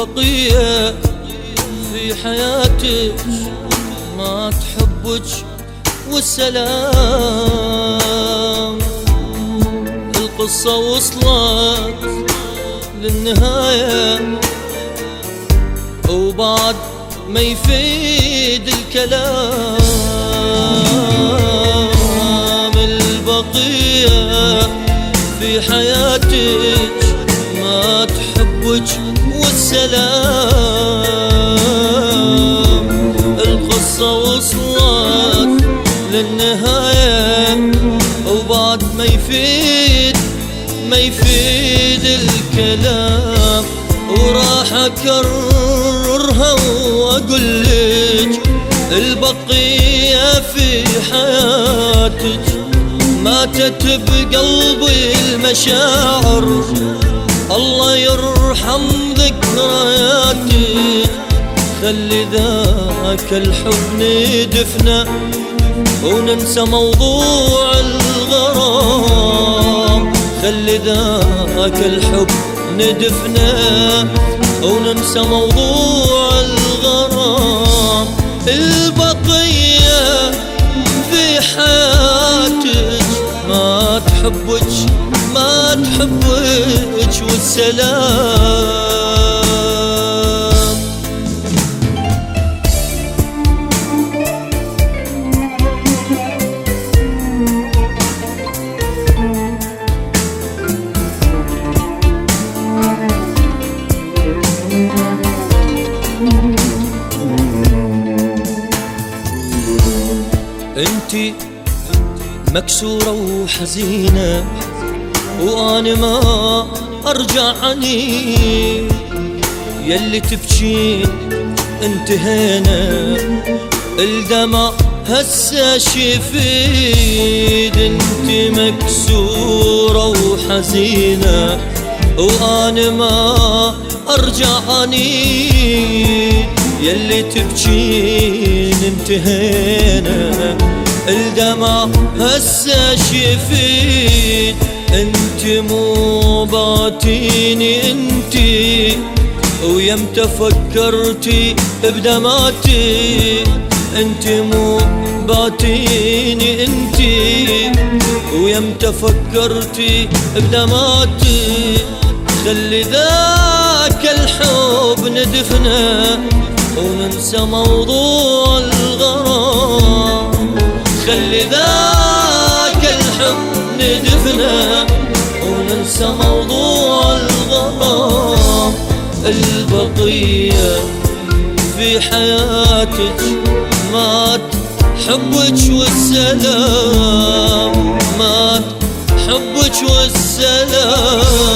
البقية في حياتك ما تحبك والسلام. القصة وصلت للنهاية وبعد ما يفيد الكلام. البقية في حياتك ما تحبك والسلام. القصة وصلت للنهاية وبعد ما يفيد الكلام. وراح أكررها وأقولك البقية في حياتك ماتت بقلبي المشاعر. الله يرحم ذكرياتك خلي ذاك الحب ندفنه وننسى موضوع الغرام. خلي ذاك الحب ندفنه وننسى موضوع الغرام. البقية في حياتك ما تحبك والسلام. انتي مكسورة وحزينة وانا ما ارجع عني. يلي تبكين انتهينا الدمع هسه شفيد. انتي مكسورة وحزينة وانا ما ارجع عني. يلي تبكين انتهينا الدمع هسه شفيت. انت مو باتيني انتي ويمتى فكرتي بدمعتي. انت مو باتيني انتي ويمتى فكرتي بدمعتي. خلي ذاك الحب ندفنه وننسى موضوع الغرام. خلي ذاك الحب ندفنه وننسى موضوع الغرام. البقية في حياتك ما تحبك والسلام. ما تحبك والسلام.